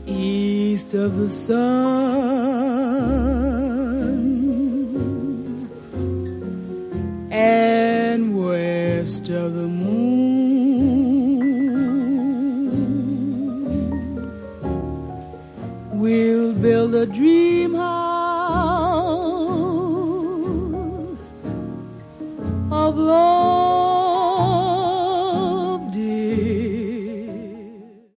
east of the sun and west of the moon. We'll build a dream house of love